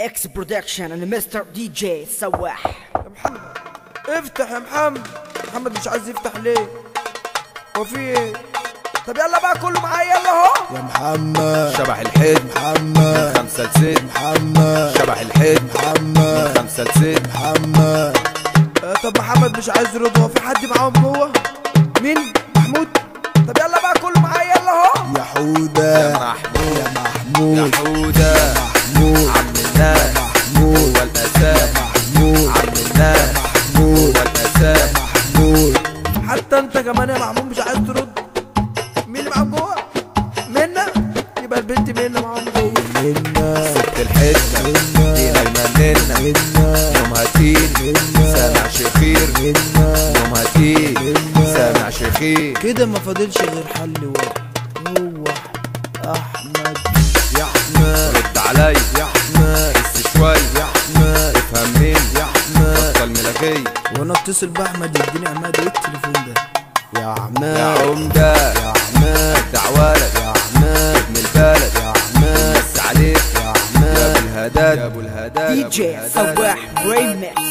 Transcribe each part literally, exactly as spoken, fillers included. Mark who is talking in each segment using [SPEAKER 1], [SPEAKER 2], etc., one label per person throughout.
[SPEAKER 1] اكس برودكشن انا مستر دي جي سواح.
[SPEAKER 2] يا محمد افتح يا محمد. محمد مش عايز يفتح ليه؟ هو في ايه؟ طب يلا بقى كله معايا يلا اهو.
[SPEAKER 3] يا محمد
[SPEAKER 4] شبح الحيط
[SPEAKER 3] محمد
[SPEAKER 4] خمسة لست
[SPEAKER 3] محمد
[SPEAKER 4] شبح الحيط
[SPEAKER 3] محمد
[SPEAKER 4] خمسة لست
[SPEAKER 3] محمد.
[SPEAKER 2] آه طب محمد مش عايز يرد، هو في حد معاهم جوه؟ مين؟ محمود؟ طب يلا بقى كله معايا يلا اهو.
[SPEAKER 3] يا حودة
[SPEAKER 4] يا محمود
[SPEAKER 3] يا محمود
[SPEAKER 4] يا حودة
[SPEAKER 3] محمود
[SPEAKER 4] عم الناس
[SPEAKER 3] محمود
[SPEAKER 4] هو الأساس
[SPEAKER 3] محمود
[SPEAKER 4] عم الناس
[SPEAKER 3] محمود
[SPEAKER 4] هو الأساس
[SPEAKER 3] محمود.
[SPEAKER 2] حتى انت كمان يا محمود مش عايز ترد. مين اللي معاهم جوه؟ منا؟ يبقى البنت منا معاهم جوه.
[SPEAKER 3] منا
[SPEAKER 4] ست الحتة دي نايمة منا
[SPEAKER 3] منا
[SPEAKER 4] يومها تقيل سامع شخير
[SPEAKER 3] منا
[SPEAKER 4] يومها تقيل سامع شخير.
[SPEAKER 3] كده ما فاضلش غير حل واحد، هو احمد. يا احمد
[SPEAKER 4] رد علي
[SPEAKER 3] يا احمد
[SPEAKER 4] بس شوي
[SPEAKER 3] يا احمد
[SPEAKER 4] افهم مين
[SPEAKER 3] يا احمد.
[SPEAKER 4] بطل ملغي
[SPEAKER 3] وانا اتصل باحمد يديني عماد ايه التليفون ده؟ يا
[SPEAKER 4] يا
[SPEAKER 3] عماد
[SPEAKER 4] عمدة
[SPEAKER 3] يا عماد
[SPEAKER 4] دعوالك
[SPEAKER 3] يا عماد
[SPEAKER 4] ابن البلد
[SPEAKER 3] يا عماد
[SPEAKER 4] بس عليك
[SPEAKER 3] يا
[SPEAKER 4] يا
[SPEAKER 3] عماد
[SPEAKER 4] ابو الهداد يا ابو الهداد
[SPEAKER 1] دي جي سواح ريميكس.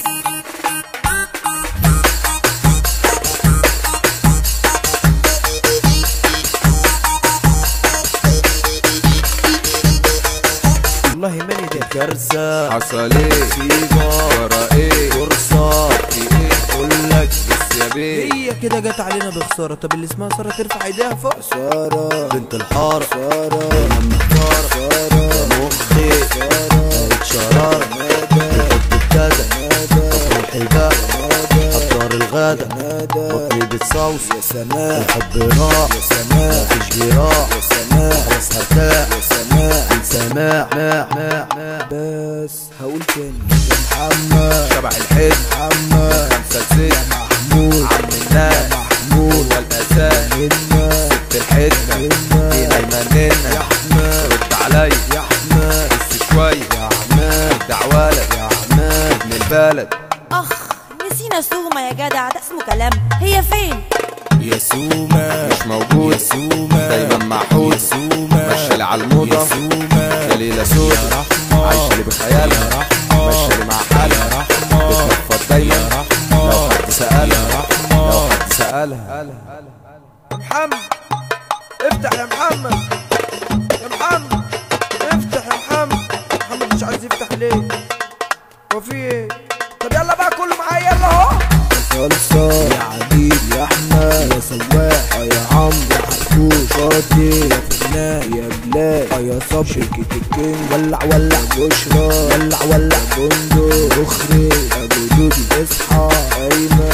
[SPEAKER 3] والله ماني ده كارثة.
[SPEAKER 4] حصل ايه
[SPEAKER 3] مصيبة
[SPEAKER 4] ورا ايه
[SPEAKER 3] فرصة
[SPEAKER 4] في ايه
[SPEAKER 3] اقول لك
[SPEAKER 4] بس يا بيه
[SPEAKER 3] هي كده جت علينا بخسارة. طب اللي اسمها سارة ترفع ايديها فوق. سارة بنت الحارة سارة لما محتارة سارة مخي سارة شرارة بحب الدادة روحي بقى حضر الغدا بطني بتصوص يا سماء الحب راح يا سماء مفيش جراح يا سماء خلاص هرتاح يا سماء سماع ماع ماع ماع. بس هقول تاني يا محمد
[SPEAKER 4] شبح الحيط
[SPEAKER 3] محمد
[SPEAKER 4] خمسة لست
[SPEAKER 3] محمود
[SPEAKER 4] عم الناس
[SPEAKER 3] محمود
[SPEAKER 4] هو الأساس
[SPEAKER 3] منا
[SPEAKER 4] ست الحتة دي نايمة منا
[SPEAKER 3] يا احمد
[SPEAKER 4] رد علي
[SPEAKER 3] يا احمد
[SPEAKER 4] بس شوي
[SPEAKER 3] يا عماد
[SPEAKER 4] دعوالك
[SPEAKER 3] يا عماد
[SPEAKER 4] ابن البلد.
[SPEAKER 5] اخ نسينا سومة يا جدع، ده اسمه كلام. هي فين؟
[SPEAKER 3] يا سومة
[SPEAKER 4] مش موجود
[SPEAKER 3] يا سومة
[SPEAKER 4] دايما محود
[SPEAKER 3] سومة
[SPEAKER 4] مشالي على الموضة
[SPEAKER 3] يا سومة
[SPEAKER 4] يا ليلة سود
[SPEAKER 3] يا رحمة
[SPEAKER 4] عايشة لي بخيالها مشالي مع حالها بتنفض دايما لو حد سألها لو حد سألها.
[SPEAKER 2] يا محمد افتح يا محمد. يا محمد افتح يا محمد. محمد مش عايز يفتح ليه؟ هو في ايه؟ طب يلا بقى كله معايا يلا اهو.
[SPEAKER 3] صلصة يا عديد يا احمد يا سواح يا عمرو يا حركوش شاطي يا فنان يا بلاد يا صبري شركة الكينج ولع ولع بشرى ولع ولع بندق اخرج ابو دودي اصحى ايمن